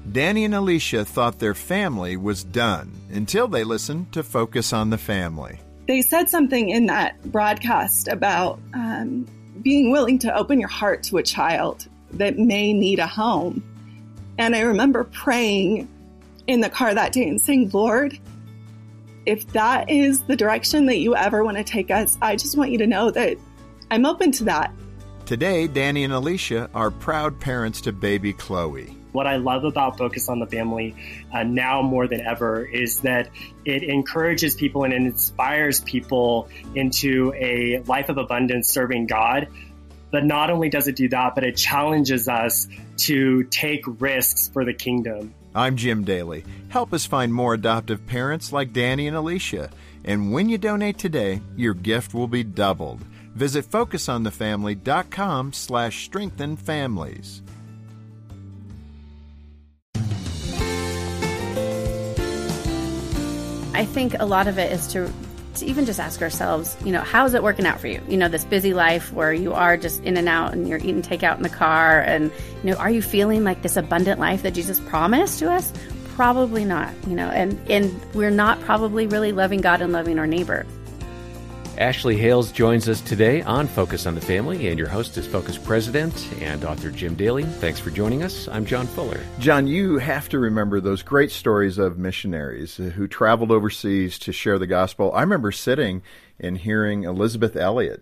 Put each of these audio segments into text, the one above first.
Danny and Alicia thought their family was done until they listened to Focus on the Family. They said something in that broadcast about being willing to open your heart to a child that may need a home. And I remember praying in the car that day and saying, Lord, if that is the direction that you ever want to take us, I just want you to know that I'm open to that. Today, Danny and Alicia are proud parents to baby Chloe. What I love about Focus on the Family now more than ever is that it encourages people and it inspires people into a life of abundance serving God. But not only does it do that, but it challenges us to take risks for the kingdom. I'm Jim Daly. Help us find more adoptive parents like Danny and Alicia. And when you donate today, your gift will be doubled. Visit FocusOnTheFamily.com/strengthenfamilies. I think a lot of it is to even just ask ourselves, how is it working out for you? This busy life where you are just in and out and you're eating takeout in the car. And, are you feeling like this abundant life that Jesus promised to us? Probably not, and we're not probably really loving God and loving our neighbor. Ashley Hales joins us today on Focus on the Family, and your host is Focus President and author Jim Daly. Thanks for joining us. I'm John Fuller. John, you have to remember those great stories of missionaries who traveled overseas to share the gospel. I remember sitting and hearing Elizabeth Elliot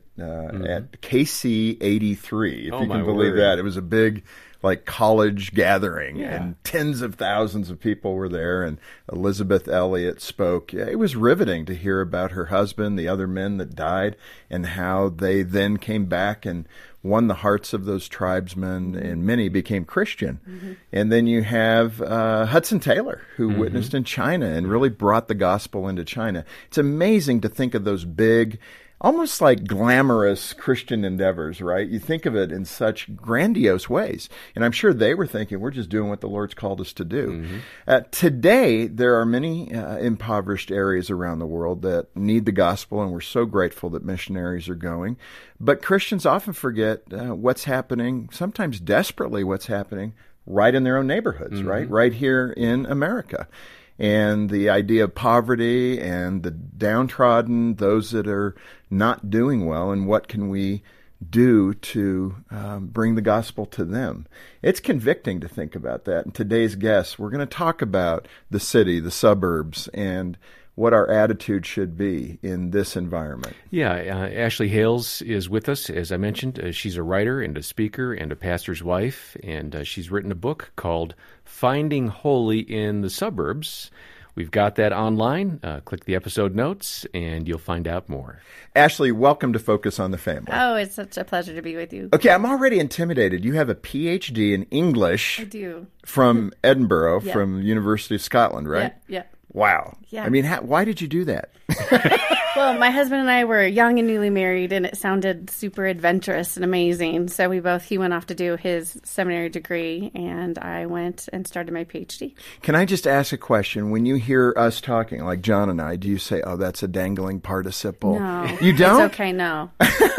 at KC 83, if you can believe that. It was a big college gathering, and tens of thousands of people were there, and Elizabeth Elliot spoke. It was riveting to hear about her husband, the other men that died, and how they then came back and won the hearts of those tribesmen, and many became Christian. Mm-hmm. And then you have Hudson Taylor, who witnessed in China and really brought the gospel into China. It's amazing to think of those big, almost like glamorous Christian endeavors, right? You think of it in such grandiose ways. And I'm sure they were thinking, we're just doing what the Lord's called us to do. Mm-hmm. Today, there are many impoverished areas around the world that need the gospel, and we're so grateful that missionaries are going. But Christians often forget what's happening, sometimes desperately what's happening, right in their own neighborhoods, right here in America. And the idea of poverty and the downtrodden, those that are not doing well, and what can we do to bring the gospel to them. It's convicting to think about that. And today's guests, we're going to talk about the city, the suburbs, and what our attitude should be in this environment. Yeah, Ashley Hales is with us. As I mentioned, she's a writer and a speaker and a pastor's wife, and she's written a book called Finding Holy in the Suburbs. We've got that online. Click the episode notes, and you'll find out more. Ashley, welcome to Focus on the Family. Oh, it's such a pleasure to be with you. Okay, I'm already intimidated. You have a PhD in English. I do. From Edinburgh, from University of Scotland, right? Yeah. Wow. Yeah. I mean, why did you do that? Well, my husband and I were young and newly married, and it sounded super adventurous and amazing. So he went off to do his seminary degree, and I went and started my PhD. Can I just ask a question? When you hear us talking, like John and I, do you say, oh, that's a dangling participle? No. You don't? It's okay, no.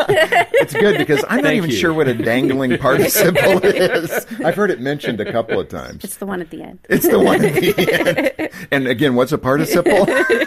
It's good, because I'm not even sure what a dangling participle is. I've heard it mentioned a couple of times. It's the one at the end. It's the one at the end. And again, what's a participle?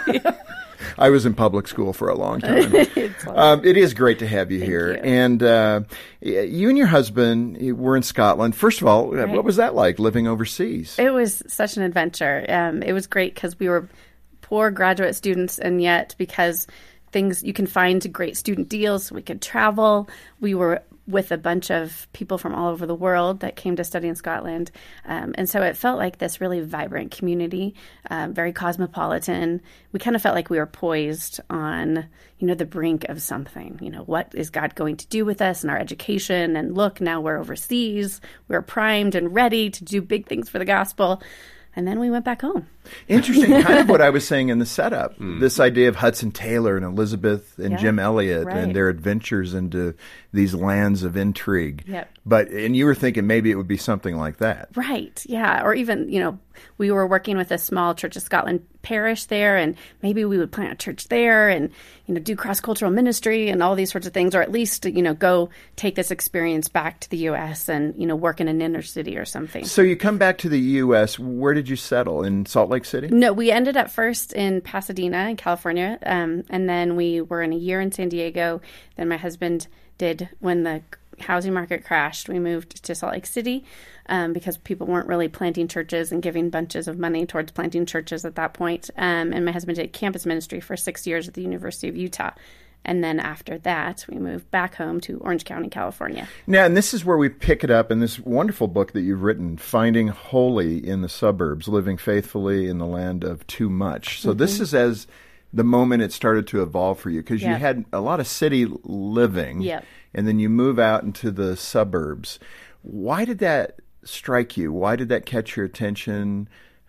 I was in public school for a long time. It is great to have you here. And you and your husband were in Scotland. First of all, what was that like, living overseas? It was such an adventure. It was great because we were poor graduate students, and yet because you can find great student deals, we could travel. We were with a bunch of people from all over the world that came to study in Scotland. And so it felt like this really vibrant community, very cosmopolitan. We kind of felt like we were poised on, the brink of something. What is God going to do with us in our education? And look, now we're overseas. We're primed and ready to do big things for the gospel. And then we went back home. Interesting. Kind of what I was saying in the setup. This idea of Hudson Taylor and Elizabeth and Jim Elliot and their adventures into these lands of intrigue. Yep. And you were thinking maybe it would be something like that. Right. Yeah. Or even, we were working with a small Church of Scotland parish there, and maybe we would plant a church there and, do cross-cultural ministry and all these sorts of things, or at least, go take this experience back to the U.S. and, work in an inner city or something. So you come back to the U.S. Where did you settle? In Salt Lake City? No, we ended up first in Pasadena in California, and then we were in a year in San Diego. Then my husband did, when the housing market crashed, we moved to Salt Lake City because people weren't really planting churches and giving bunches of money towards planting churches at that point. And my husband did campus ministry for 6 years at the University of Utah. And then after that, we moved back home to Orange County, California. Now, and this is where we pick it up in this wonderful book that you've written, Finding Holy in the Suburbs, Living Faithfully in the Land of Too Much. So this is as the moment it started to evolve for you, because you had a lot of city living, and then you move out into the suburbs. Why did that strike you? Why did that catch your attention?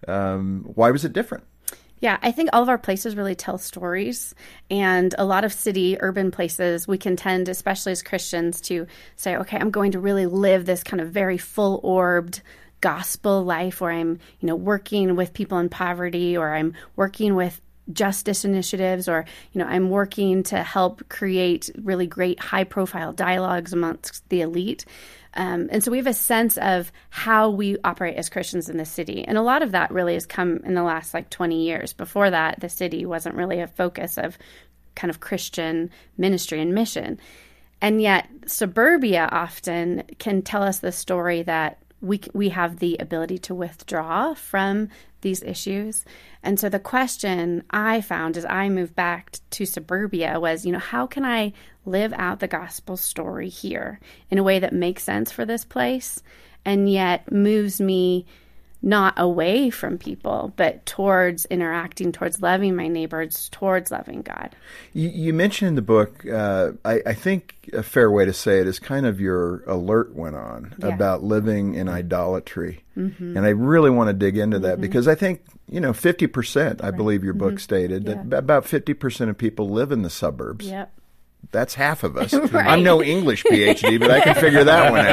Why was it different? Yeah, I think all of our places really tell stories, and a lot of urban places, we can tend, especially as Christians, to say, okay, I'm going to really live this kind of very full-orbed gospel life where I'm, working with people in poverty, or I'm working with justice initiatives, or, I'm working to help create really great high-profile dialogues amongst the elite. And so we have a sense of how we operate as Christians in the city. And a lot of that really has come in the last 20 years. Before that, the city wasn't really a focus of kind of Christian ministry and mission. And yet suburbia often can tell us the story that we have the ability to withdraw from these issues. And so the question I found as I moved back to suburbia was, how can I live out the gospel story here in a way that makes sense for this place and yet moves me not away from people, but towards interacting, towards loving my neighbors, towards loving God. You mentioned in the book, I think a fair way to say it is kind of your alert went on about living in idolatry. And I really want to dig into that because I think, 50%, I believe your book stated, that about 50% of people live in the suburbs. Yep. That's half of us. Right. I'm no English PhD, but I can figure that one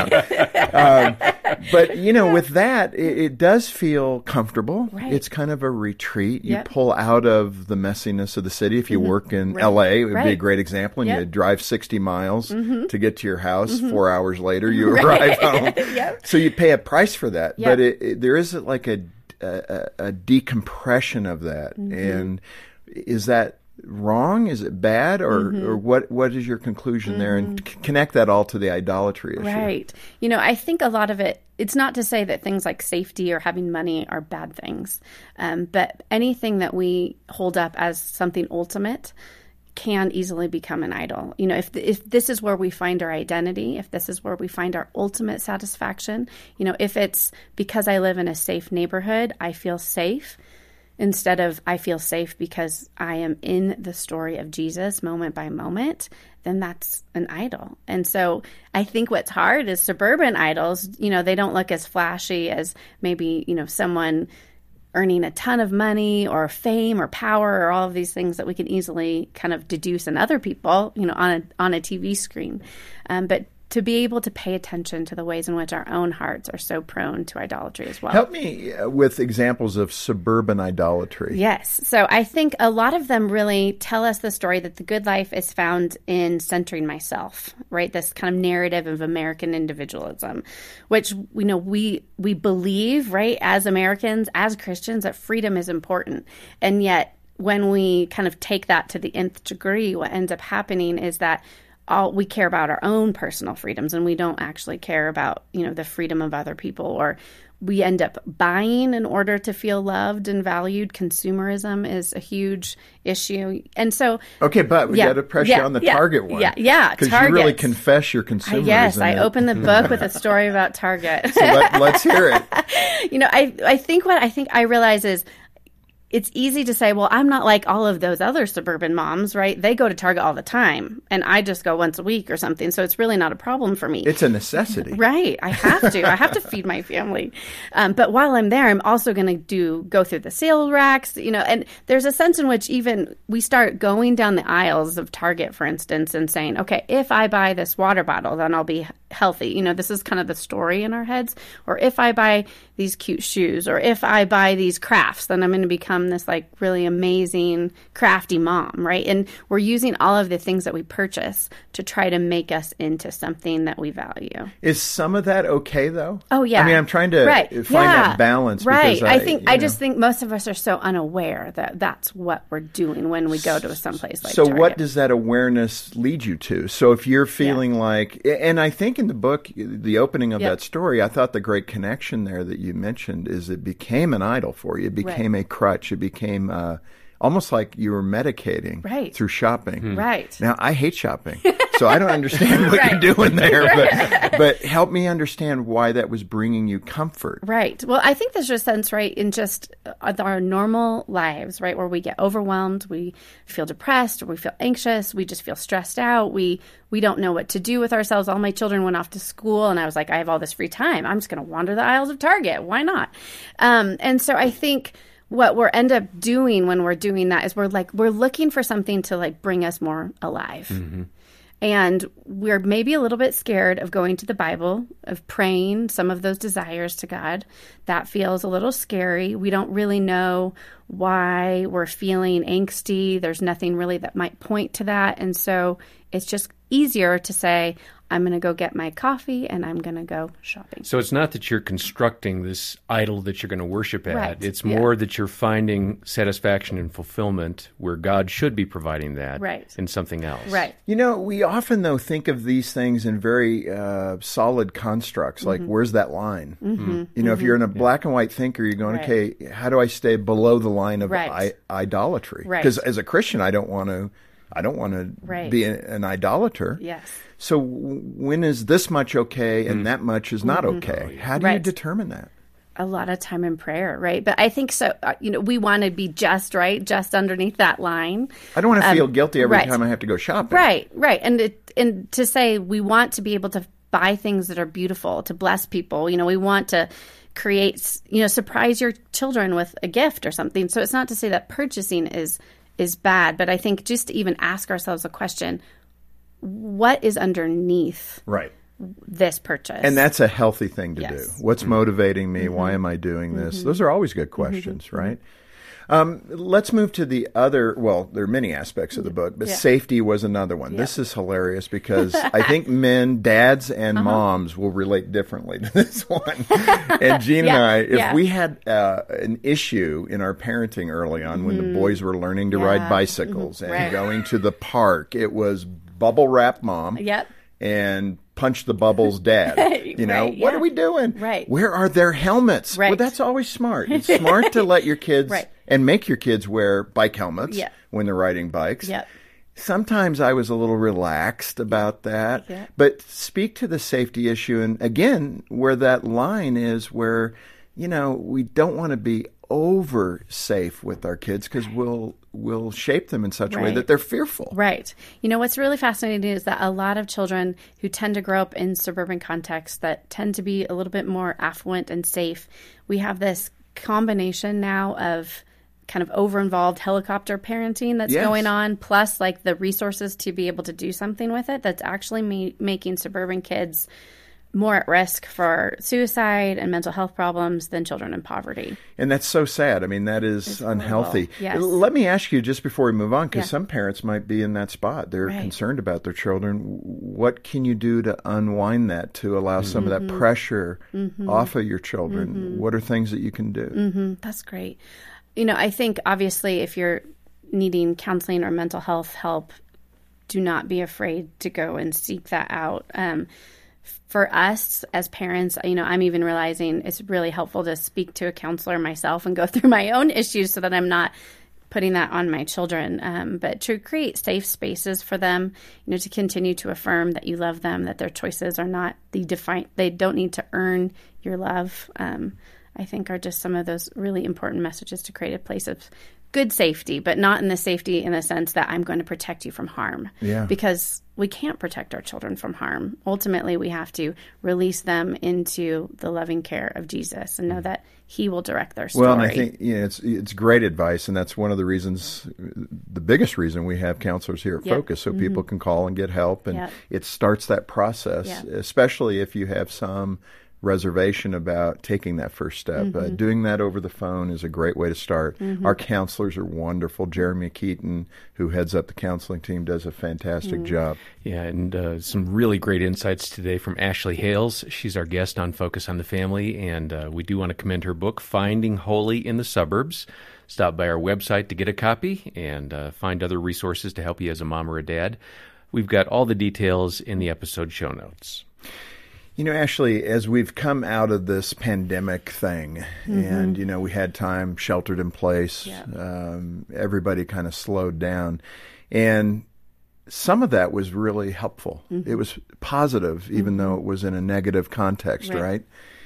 out. But, with that, it does feel comfortable. Right. It's kind of a retreat. You pull out of the messiness of the city. If you work in L.A., it would be a great example. And you drive 60 miles to get to your house. 4 hours later, you arrive home. So you pay a price for that. But there is like a decompression of that. And is that wrong? Is it bad? Or what is your conclusion there? And connect that all to the idolatry issue. Right. I think a lot of it's not to say that things like safety or having money are bad things, but anything that we hold up as something ultimate can easily become an idol. If this is where we find our identity, if this is where we find our ultimate satisfaction, if it's because I live in a safe neighborhood, I feel safe, instead of I feel safe because I am in the story of Jesus moment by moment, then that's an idol. And so I think what's hard is suburban idols, they don't look as flashy as maybe, someone earning a ton of money or fame or power or all of these things that we can easily kind of deduce in other people, on a TV screen. But to be able to pay attention to the ways in which our own hearts are so prone to idolatry as well. Help me with examples of suburban idolatry. Yes. So I think a lot of them really tell us the story that the good life is found in centering myself, right? This kind of narrative of American individualism, which we believe, right, as Americans, as Christians, that freedom is important. And yet when we kind of take that to the nth degree, what ends up happening is that we care about our own personal freedoms, and we don't actually care about, the freedom of other people, or we end up buying in order to feel loved and valued. Consumerism is a huge issue. And so... Okay, but we got to press you on the Target one. Yeah, because you really confess your consumerism. Yes, I opened the book with a story about Target. So let's hear it. I think what I realize is, it's easy to say, well, I'm not like all of those other suburban moms, right? They go to Target all the time, and I just go once a week or something, so it's really not a problem for me. It's a necessity. Right. I have to. I have to feed my family. But while I'm there, I'm also going to go through the sale racks, and there's a sense in which even we start going down the aisles of Target, for instance, and saying, okay, if I buy this water bottle, then I'll be healthy. This is kind of the story in our heads. Or if I buy these cute shoes, or if I buy these crafts, then I'm going to become this like really amazing crafty mom, right? And we're using all of the things that we purchase to try to make us into something that we value. Is some of that okay, though? Oh, yeah. I mean, I'm trying to find that balance. Right. I just think most of us are so unaware that that's what we're doing when we go to someplace like Target. What does that awareness lead you to? So if you're feeling like, and I think in the book, the opening of that story, I thought the great connection there that you mentioned is it became an idol for you. It became a crutch. It became almost like you were medicating through shopping. Right. Now, I hate shopping, so I don't understand what you're doing there. But help me understand why that was bringing you comfort. Right. Well, I think there's a sense, right, in just our normal lives, right, where we get overwhelmed, we feel depressed, or we feel anxious, we just feel stressed out, we don't know what to do with ourselves. All my children went off to school, and I was like, I have all this free time. I'm just going to wander the aisles of Target. Why not? And so I think what we're end up doing when we're doing that is we're looking for something to like bring us more alive. Mm-hmm. And we're maybe a little bit scared of going to the Bible, of praying some of those desires to God. That feels a little scary. We don't really know why we're feeling angsty. There's nothing really that might point to that. And so it's just easier to say, I'm going to go get my coffee and I'm going to go shopping. So it's not that you're constructing this idol that you're going to worship at. Right. It's more that you're finding satisfaction and fulfillment where God should be providing that in something else. Right. We often, though, think of these things in very solid constructs, like where's that line? Mm-hmm. If you're in a black and white thinker, you're going, okay, how do I stay below the line of idolatry? Because as a Christian, I don't want to be an idolater. Yes. So when is this much okay and that much is not okay? How do you determine that? A lot of time in prayer, right? But I think so. We want to be just underneath that line. I don't want to feel guilty every time I have to go shopping. Right. And to say we want to be able to buy things that are beautiful, to bless people. We want to create, surprise your children with a gift or something. So it's not to say that purchasing is bad, but I think just to even ask ourselves a question, what is underneath this purchase? And that's a healthy thing to do. What's motivating me? Why am I doing this? Those are always good questions, right? Let's move to the other, there are many aspects of the book, but safety was another one. This is hilarious because I think men, dads, and moms will relate differently to this one. And Jean and I, if we had an issue in our parenting early on when the boys were learning to ride bicycles and going to the park, it was bubble wrap mom and punch the bubbles dad. What are we doing? Right. Where are their helmets? Right. Well, that's always smart. It's smart to let your kids and make your kids wear bike helmets when they're riding bikes. Yep. Sometimes I was a little relaxed about that. But speak to the safety issue. And again, where that line is where, we don't want to be over safe with our kids because we'll shape them in such a way that they're fearful. Right. What's really fascinating is that a lot of children who tend to grow up in suburban contexts that tend to be a little bit more affluent and safe, we have this combination now of kind of over-involved helicopter parenting that's going on, plus like the resources to be able to do something with it that's actually making suburban kids more at risk for suicide and mental health problems than children in poverty. And that's so sad. I mean, that is unhealthy. Yes. Let me ask you just before we move on, because some parents might be in that spot. They're concerned about their children. What can you do to unwind that, to allow some of that pressure off of your children? What are things that you can do? That's great. I think obviously if you're needing counseling or mental health help, do not be afraid to go and seek that out. For us as parents, I'm even realizing it's really helpful to speak to a counselor myself and go through my own issues so that I'm not putting that on my children. But to create safe spaces for them, to continue to affirm that you love them, that their choices are not they don't need to earn your love. I I think are just some of those really important messages to create a place of good safety, but not in the safety in the sense that I'm going to protect you from harm. Yeah. Because we can't protect our children from harm. Ultimately, we have to release them into the loving care of Jesus and know that he will direct their story. Well, and I think it's great advice, and that's one of the reasons, the biggest reason we have counselors here at Focus, so people can call and get help, and it starts that process, especially if you have some reservation about taking that first step. Doing that over the phone is a great way to start. Our counselors are wonderful. Jeremy Keaton, who heads up the counseling team, does a fantastic job. Yeah, and some really great insights today from Ashley Hales. She's our guest on Focus on the Family, and we do want to commend her book, Finding Holy in the Suburbs. Stop by our website to get a copy and find other resources to help you as a mom or a dad. We've got all the details in the episode show notes. You know, Ashley, as we've come out of this pandemic thing and, we had time sheltered in place, everybody kind of slowed down. And some of that was really helpful. It was positive, even though it was in a negative context, right?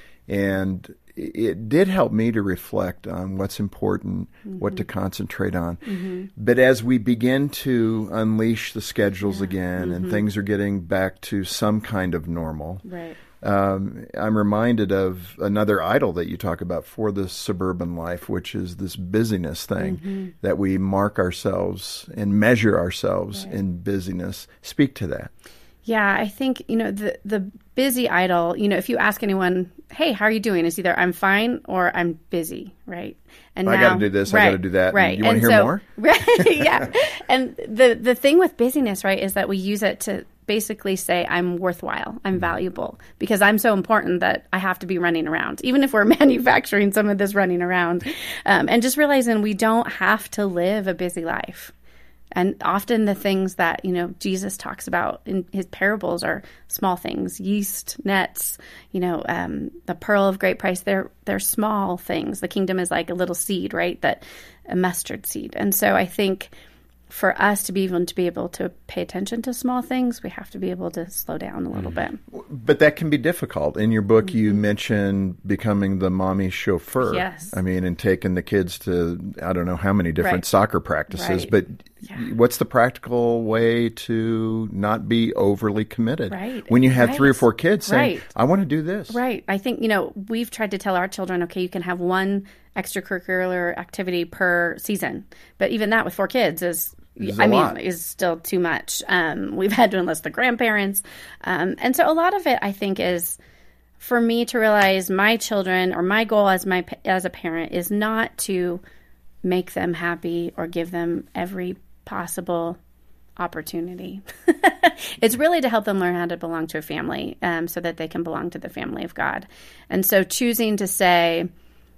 And it did help me to reflect on what's important, what to concentrate on. But as we begin to unleash the schedules again and things are getting back to some kind of normal, I'm reminded of another idol that you talk about for the suburban life, which is this busyness thing, that we mark ourselves and measure ourselves in busyness. Speak to that. Yeah, I think, the busy idol, if you ask anyone, hey, how are you doing? It's either I'm fine or I'm busy, right? And I got to do this, I got to do that. Right. You want to hear more? Right, yeah. And the thing with busyness, right, is that we use it to basically say I'm worthwhile, I'm valuable, because I'm so important that I have to be running around, even if we're manufacturing some of this running around. And just realizing we don't have to live a busy life. And often the things that, Jesus talks about in his parables are small things, yeast, nets, the pearl of great price. They're small things. The kingdom is like a little seed, right? A mustard seed. And so I think for us to be able to pay attention to small things, we have to be able to slow down a little bit. But that can be difficult. In your book, you mentioned becoming the mommy chauffeur. Yes. I mean, and taking the kids to, I don't know how many different soccer practices, but what's the practical way to not be overly committed? Right. When you have 3 or 4 kids saying, I want to do this. Right. I think, we've tried to tell our children, okay, you can have one extracurricular activity per season. But even that with 4 kids is still too much. We've had to enlist the grandparents. And so a lot of it, I think, is for me to realize my children, or my goal as a parent, is not to make them happy or give them every possible opportunity. It's really to help them learn how to belong to a family, so that they can belong to the family of God. And so choosing to say,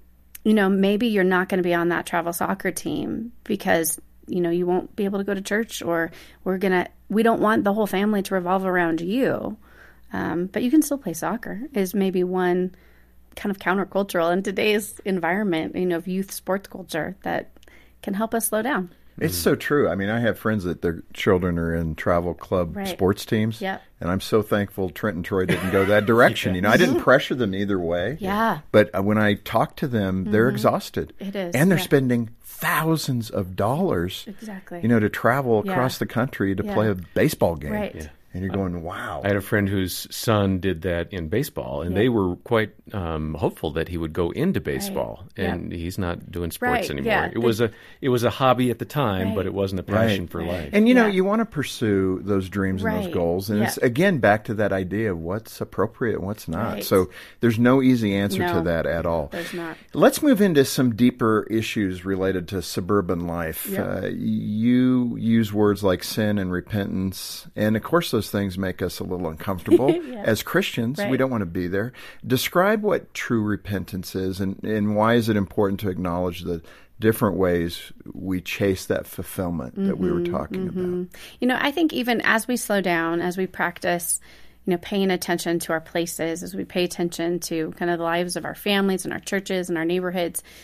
maybe you're not going to be on that travel soccer team because you won't be able to go to church, or we don't want the whole family to revolve around you. But you can still play soccer is maybe one kind of countercultural in today's environment, of youth sports culture that can help us slow down. It's so true. I mean, I have friends that their children are in travel club sports teams. Yep. And I'm so thankful Trent and Troy didn't go that direction. I didn't pressure them either way. Yeah. But when I talk to them, they're exhausted. It is. And they're spending thousands of dollars, exactly, to travel across the country to play a baseball game. Right. Yeah. And you're going, wow. I had a friend whose son did that in baseball, and they were quite hopeful that he would go into baseball, and he's not doing sports anymore. Yeah. It was a hobby at the time, but it wasn't a passion for life. And you want to pursue those dreams and those goals, and it's again back to that idea of what's appropriate and what's not. Right. So there's no easy answer to that at all. There's not. Let's move into some deeper issues related to suburban life. Yep. You use words like sin and repentance, and of course those things make us a little uncomfortable. As Christians. We don't want to be there. Describe what true repentance is, and why is it important to acknowledge the different ways we chase that fulfillment that we were talking about. I think even as we slow down, as we practice, paying attention to our places, as we pay attention to kind of the lives of our families and our churches and our neighborhoods,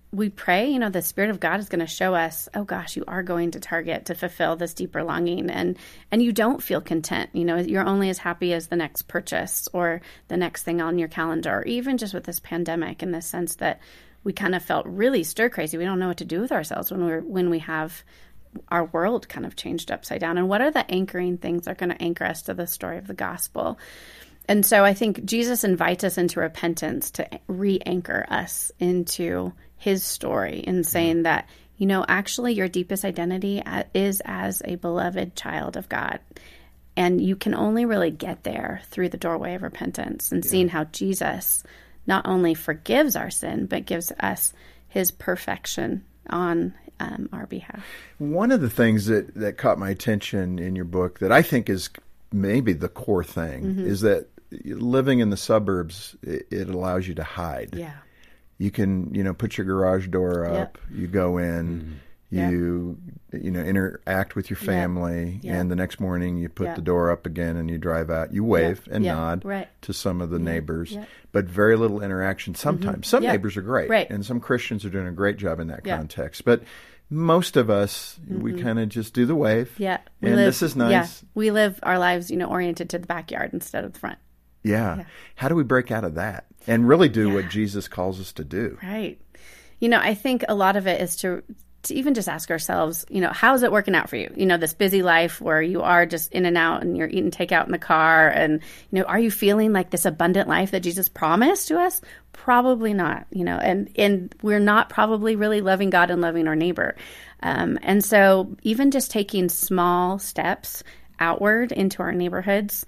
we pray, the Spirit of God is going to show us, oh gosh, you are going to Target to fulfill this deeper longing, and you don't feel content. You're only as happy as the next purchase or the next thing on your calendar, or even just with this pandemic, in the sense that we kind of felt really stir crazy. We don't know what to do with ourselves when we have our world kind of changed upside down. And what are the anchoring things that are going to anchor us to the story of the gospel? And so I think Jesus invites us into repentance to re-anchor us into his story, and saying that, actually your deepest identity is as a beloved child of God. And you can only really get there through the doorway of repentance, and seeing how Jesus not only forgives our sin, but gives us his perfection on our behalf. One of the things that caught my attention in your book that I think is maybe the core thing is that living in the suburbs, it allows you to hide. Yeah. You can, put your garage door up, you go in, you interact with your family, and the next morning you put the door up again and you drive out. You wave and nod to some of the neighbors, but very little interaction sometimes. Some neighbors are great, and some Christians are doing a great job in that context. But most of us, we kind of just do the wave, and this is nice. Yeah. We live our lives, oriented to the backyard instead of the front. Yeah. How do we break out of that and really do what Jesus calls us to do? Right. I think a lot of it is to even just ask ourselves, how is it working out for you? This busy life where you are just in and out and you're eating takeout in the car. And, are you feeling like this abundant life that Jesus promised to us? Probably not, and we're not probably really loving God and loving our neighbor. And so even just taking small steps outward into our neighborhoods,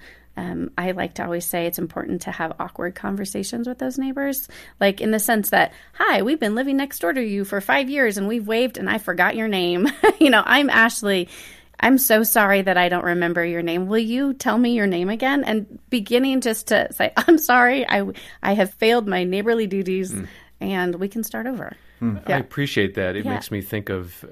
I like to always say it's important to have awkward conversations with those neighbors, like in the sense that, hi, we've been living next door to you for 5 years and we've waved and I forgot your name. I'm Ashley. I'm so sorry that I don't remember your name. Will you tell me your name again? And beginning just to say, I'm sorry, I have failed my neighborly duties, and we can start over. I appreciate that. It makes me think of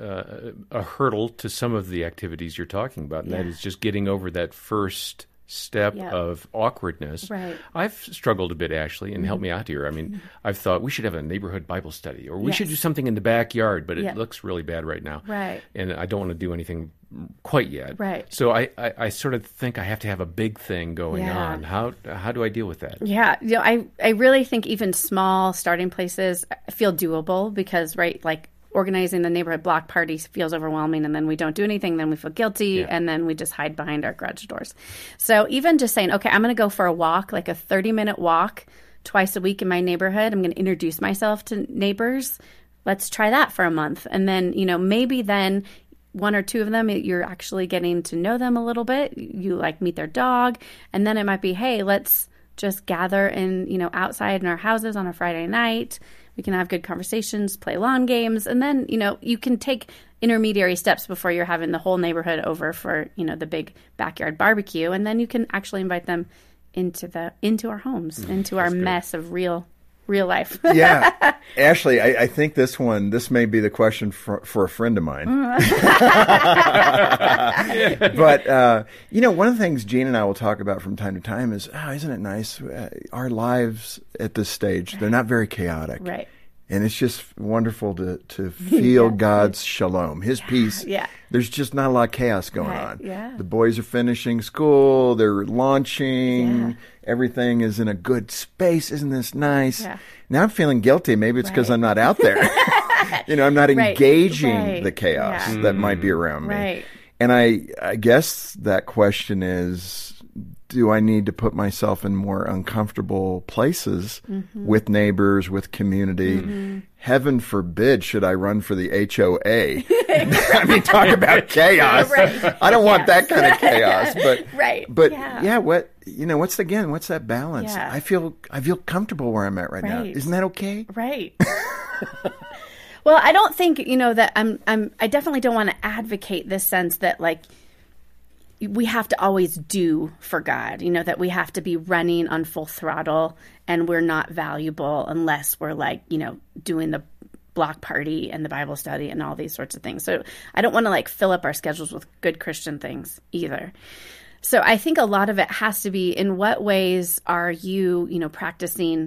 a hurdle to some of the activities you're talking about, and that is just getting over that first step of awkwardness. Right. I've struggled a bit, Ashley, and help me out here. I mean, I've thought we should have a neighborhood Bible study, or we should do something in the backyard, but it looks really bad right now. Right. And I don't want to do anything quite yet. Right. So I sort of think I have to have a big thing going on. How do I deal with that? Yeah. I really think even small starting places feel doable because, like organizing the neighborhood block party feels overwhelming, and then we don't do anything, then we feel guilty, and then we just hide behind our garage doors. So even just saying, okay, I'm going to go for a walk, like a 30-minute walk twice a week in my neighborhood. I'm going to introduce myself to neighbors. Let's try that for a month. And then, maybe then one or two of them, you're actually getting to know them a little bit. You meet their dog. And then it might be, hey, let's just gather in, outside in our houses on a Friday night. We can have good conversations, play lawn games, and then, you can take intermediary steps before you're having the whole neighborhood over for, the big backyard barbecue. And then you can actually invite them into our homes, into our mess of real life. Yeah. Ashley, I think this may be the question for a friend of mine. But, one of the things Gene and I will talk about from time to time is, isn't it nice? Our lives at this stage, they're not very chaotic. Right. And it's just wonderful to feel God's shalom, his peace. Yeah. There's just not a lot of chaos going on. Yeah. The boys are finishing school. They're launching. Yeah. Everything is in a good space. Isn't this nice? Yeah. Now I'm feeling guilty. Maybe it's because I'm not out there. I'm not engaging the chaos that might be around me. Right. And I guess that question is, do I need to put myself in more uncomfortable places with neighbors, with community? Heaven forbid should I run for the HOA. I mean, talk about chaos. Right. I don't want that kind of chaos. But what's that balance? Yeah. I feel comfortable where I'm at right now. Isn't that okay? Right. Well, I don't think, that I definitely don't want to advocate this sense that we have to always do for God, that we have to be running on full throttle and we're not valuable unless we're doing the block party and the Bible study and all these sorts of things. So I don't want to fill up our schedules with good Christian things either. So I think a lot of it has to be, in what ways are you, practicing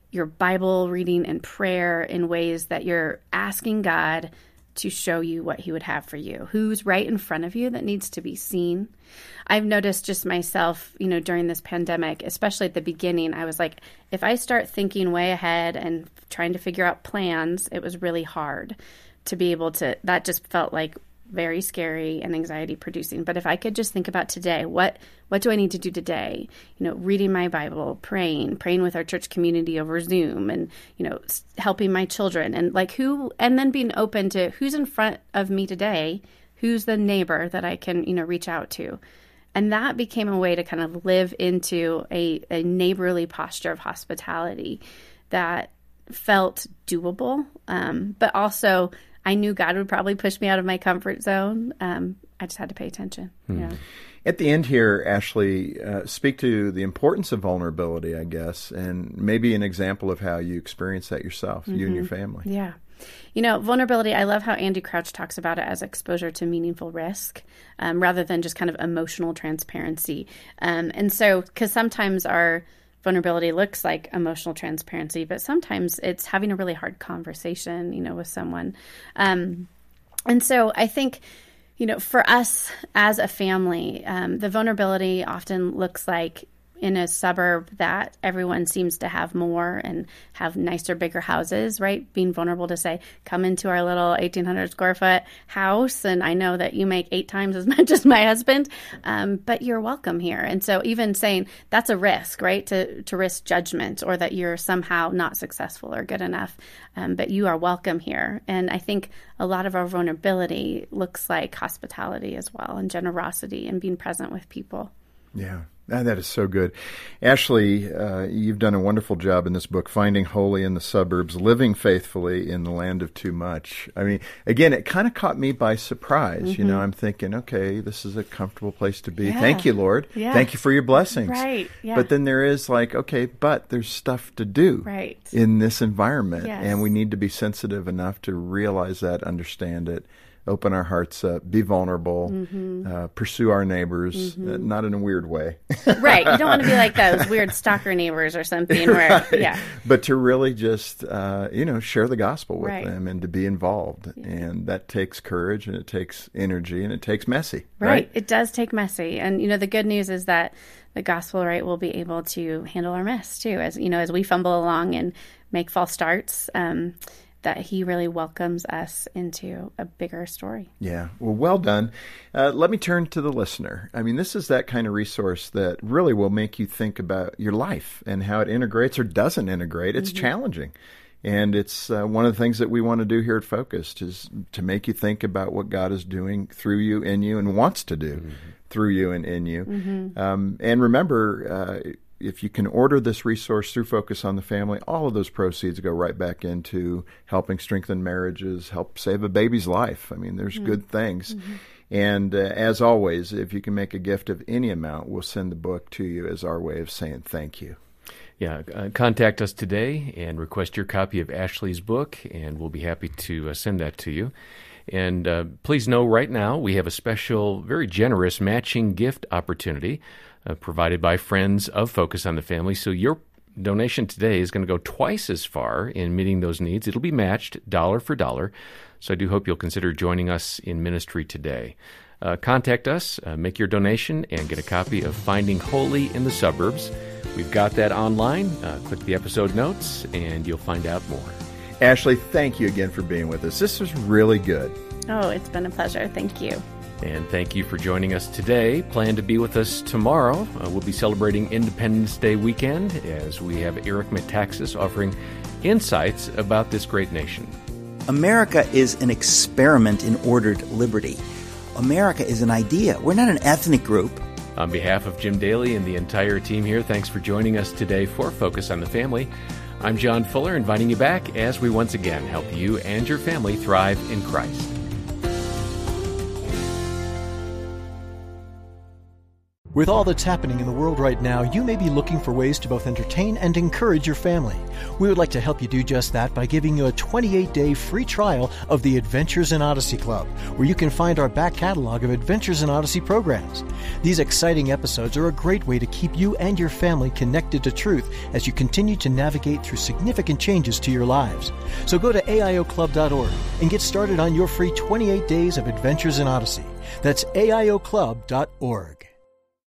your Bible reading and prayer in ways that you're asking God to show you what he would have for you, who's right in front of you that needs to be seen. I've noticed just myself, during this pandemic, especially at the beginning, I was like, if I start thinking way ahead and trying to figure out plans, it was really hard to be able to, that just felt like very scary and anxiety producing. But if I could just think about today, what do I need to do today? Reading my Bible, praying with our church community over Zoom, and, helping my children, and and then being open to who's in front of me today, who's the neighbor that I can, reach out to. And that became a way to kind of live into a neighborly posture of hospitality that felt doable, but also I knew God would probably push me out of my comfort zone. I just had to pay attention. Yeah. At the end here, Ashley, speak to the importance of vulnerability, I guess, and maybe an example of how you experience that yourself, you and your family. Yeah. Vulnerability, I love how Andy Crouch talks about it as exposure to meaningful risk, rather than just kind of emotional transparency. And so, because sometimes our vulnerability looks like emotional transparency, but sometimes it's having a really hard conversation, with someone. And so I think, for us as a family, the vulnerability often looks like in a suburb that everyone seems to have more and have nicer, bigger houses, right? Being vulnerable to say, come into our little 1,800 square foot house, and I know that you make 8 times as much as my husband, but you're welcome here. And so even saying that's a risk, right? To risk judgment, or that you're somehow not successful or good enough, but you are welcome here. And I think a lot of our vulnerability looks like hospitality as well, and generosity, and being present with people. Yeah. That is so good. Ashley, you've done a wonderful job in this book, Finding Holy in the Suburbs, Living Faithfully in the Land of Too Much. I mean, again, it kind of caught me by surprise. Mm-hmm. I'm thinking, okay, this is a comfortable place to be. Yeah. Thank you, Lord. Yeah. Thank you for your blessings. Right. Yeah. But then there is but there's stuff to do in this environment. Yes. And we need to be sensitive enough to realize that, understand it, open our hearts up, be vulnerable, pursue our neighbors, not in a weird way. Right. You don't want to be like those weird stalker neighbors or something. Right. But to really just, share the gospel with them and to be involved. Yeah. And that takes courage, and it takes energy, and it takes messy. Right. It does take messy. And, the good news is that the gospel, will be able to handle our mess too. As, as we fumble along and make false starts, that he really welcomes us into a bigger story. Yeah. Well done. Let me turn to the listener. I mean, this is that kind of resource that really will make you think about your life and how it integrates or doesn't integrate. It's challenging. And it's one of the things that we want to do here at Focused is to make you think about what God is doing through you, in you, and wants to do through you and in you. And remember, if you can order this resource through Focus on the Family, all of those proceeds go right back into helping strengthen marriages, help save a baby's life. I mean, there's good things. And as always, if you can make a gift of any amount, we'll send the book to you as our way of saying thank you. Yeah, contact us today and request your copy of Ashley's book, and we'll be happy to send that to you. And please know right now we have a special, very generous matching gift opportunity provided by friends of Focus on the Family. So your donation today is going to go twice as far in meeting those needs. It'll be matched dollar for dollar. So I do hope you'll consider joining us in ministry today. Contact us, make your donation, and get a copy of Finding Holy in the Suburbs. We've got that online. Click the episode notes, and you'll find out more. Ashley, thank you again for being with us. This was really good. Oh, it's been a pleasure. Thank you. And thank you for joining us today. Plan to be with us tomorrow. We'll be celebrating Independence Day weekend as we have Eric Metaxas offering insights about this great nation. America is an experiment in ordered liberty. America is an idea. We're not an ethnic group. On behalf of Jim Daly and the entire team here, thanks for joining us today for Focus on the Family. I'm John Fuller, inviting you back as we once again help you and your family thrive in Christ. With all that's happening in the world right now, you may be looking for ways to both entertain and encourage your family. We would like to help you do just that by giving you a 28-day free trial of the Adventures in Odyssey Club, where you can find our back catalog of Adventures in Odyssey programs. These exciting episodes are a great way to keep you and your family connected to truth as you continue to navigate through significant changes to your lives. So go to AIOclub.org and get started on your free 28 days of Adventures in Odyssey. That's AIOclub.org.